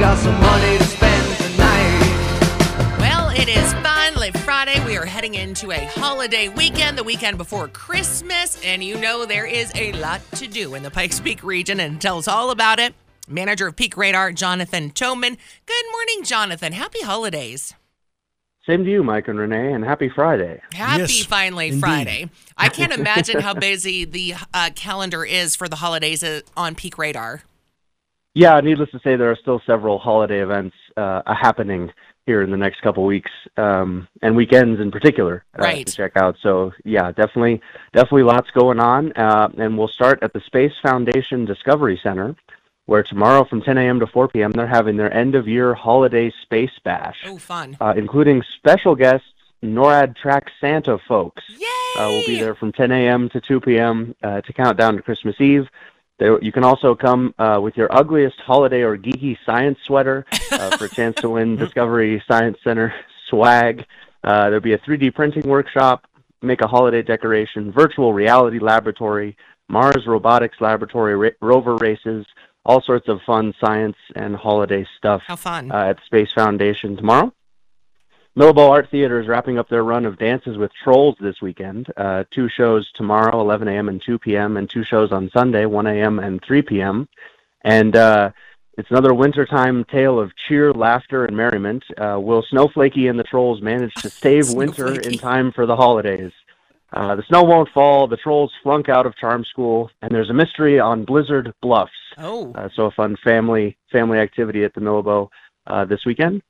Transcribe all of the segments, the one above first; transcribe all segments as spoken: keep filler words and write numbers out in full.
got some money to spend tonight. Well, it is finally Friday. We are heading into a holiday weekend, the weekend before Christmas, and you know there is a lot to do in the Pikes Peak region, and to tell us all about it, manager of Peak Radar, Jonathan Toman. Good morning, Jonathan. Happy holidays. Same to you, Mike and Renee, and happy Friday. Happy Yes, finally indeed. Friday. I can't imagine how busy the uh, calendar is for the holidays uh, on Peak Radar. Yeah, needless to say, there are still several holiday events uh, happening here in the next couple weeks, um, and weekends in particular uh, Right. to check out. So, yeah, definitely, definitely lots going on. Uh, and we'll start at the Space Foundation Discovery Center, where tomorrow from ten a.m. to four p.m. they're having their end-of-year holiday space bash, Oh, fun. uh, including special guests, NORAD Track Santa folks. Yay! Uh, we'll be there from ten a.m. to two p.m. Uh, to count down to Christmas Eve. There, you can also come uh, with your ugliest holiday or geeky science sweater uh, for a chance to win Discovery Science Center swag. Uh, there'll be a three D printing workshop, make a holiday decoration, virtual reality laboratory, Mars Robotics Laboratory ra- rover races, all sorts of fun science and holiday stuff How fun. uh, at the Space Foundation tomorrow. Millbow Art Theater is wrapping up their run of Dances with Trolls this weekend. Uh, two shows tomorrow, eleven a.m. and two p.m., and two shows on Sunday, one a.m. and three p.m. And uh, it's another wintertime tale of cheer, laughter, and merriment. Uh, will Snowflakey and the Trolls manage to save winter in Snowflakey. time for the holidays? Uh, the snow won't fall, the Trolls flunk out of Charm School, and there's a mystery on Blizzard Bluffs. oh. Uh, so a fun family family activity at the Millbow uh, this weekend.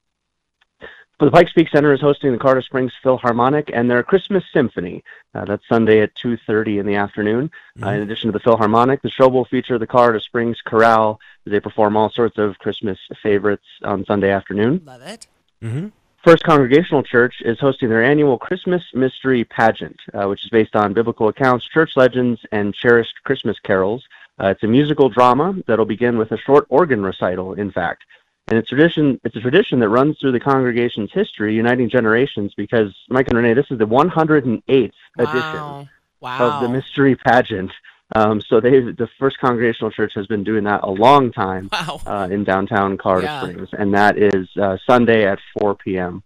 But the Pikes Peak Center is hosting the Carter Springs Philharmonic and their Christmas Symphony. Uh, that's Sunday at two thirty in the afternoon. Uh, in addition to the Philharmonic, the show will feature the Carter Springs Chorale as they perform all sorts of Christmas favorites on Sunday afternoon. Love it. Mm-hmm. First Congregational Church is hosting their annual Christmas Mystery Pageant, uh, which is based on biblical accounts, church legends, and cherished Christmas carols. Uh, it's a musical drama that'll begin with a short organ recital, in fact. And it's tradition. It's a tradition that runs through the congregation's history, uniting generations, because, Mike and Renee, this is the one hundred eighth edition Wow. Wow. of the Mystery Pageant. Um, so they, the First Congregational Church has been doing that a long time Wow. uh, in downtown Colorado Yeah. Springs, and that is uh, Sunday at four p.m.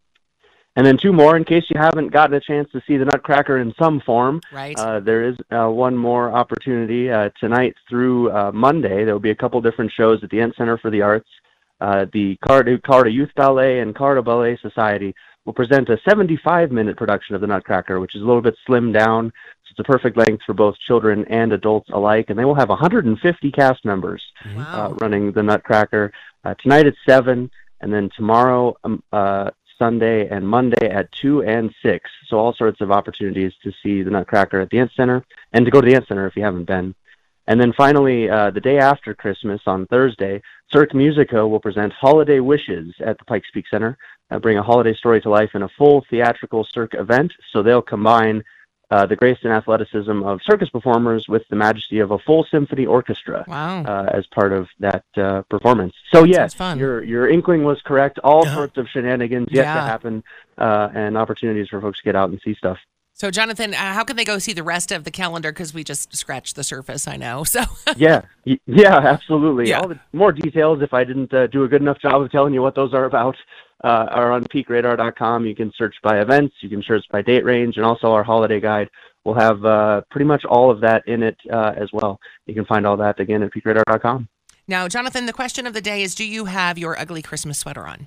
And then two more, in case you haven't gotten a chance to see the Nutcracker in some form. Right. Uh, there is uh, one more opportunity uh, tonight through uh, Monday. There will be a couple different shows at the Ent Center for the Arts. Uh, the Colorado, Colorado Youth Ballet and Colorado Ballet Society will present a seventy-five minute production of the Nutcracker, which is a little bit slimmed down. So it's a perfect length for both children and adults alike. And they will have one hundred fifty cast members Wow. uh, running the Nutcracker. Uh, tonight at seven, and then tomorrow, um, uh, Sunday, and Monday at two and six. So all sorts of opportunities to see the Nutcracker at the Ent Center, and to go to the Ent Center if you haven't been. And then finally, uh, the day after Christmas, on Thursday, Cirque Musico will present Holiday Wishes at the Pikes Peak Center, uh, bring a holiday story to life in a full theatrical Cirque event. So they'll combine uh, the grace and athleticism of circus performers with the majesty of a full symphony orchestra Wow. uh, as part of that uh, performance. So yes, sounds fun. your your inkling was correct. All Yeah. sorts of shenanigans yet Yeah. to happen, uh, and opportunities for folks to get out and see stuff. So, Jonathan, uh, how can they go see the rest of the calendar? Because we just scratched the surface, I know. So, Yeah, y- yeah, absolutely. Yeah. All the more details, if I didn't uh, do a good enough job of telling you what those are about, uh, are on peak radar dot com. You can search by events, you can search by date range, and also our holiday guide will have uh, pretty much all of that in it uh, as well. You can find all that again at peak radar dot com. now, Jonathan, the question of the day is, do you have your ugly Christmas sweater on?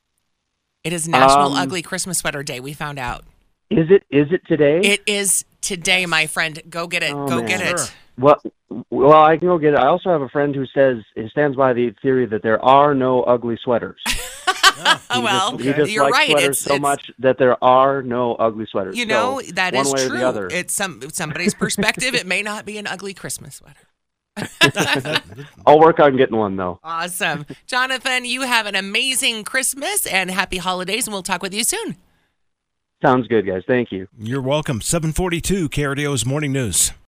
It is National Um, Ugly Christmas Sweater Day, we found out. Is it is it today? It is today, my friend. Go get it. Oh, Go man. get it. Sure. Well, well, I can go get it. I also have a friend who says he stands by the theory that there are no ugly sweaters. Oh, well, He just you're likes right. sweaters It's, so it's much that there are no ugly sweaters. you know, So, that one is way true. Or the other. It's some somebody's perspective. It may not be an ugly Christmas sweater. I'll work on getting one though. Awesome. Jonathan, you have an amazing Christmas and happy holidays, and we'll talk with you soon. Sounds good, guys. Thank you. You're welcome. seven forty-two K R D O's Morning News.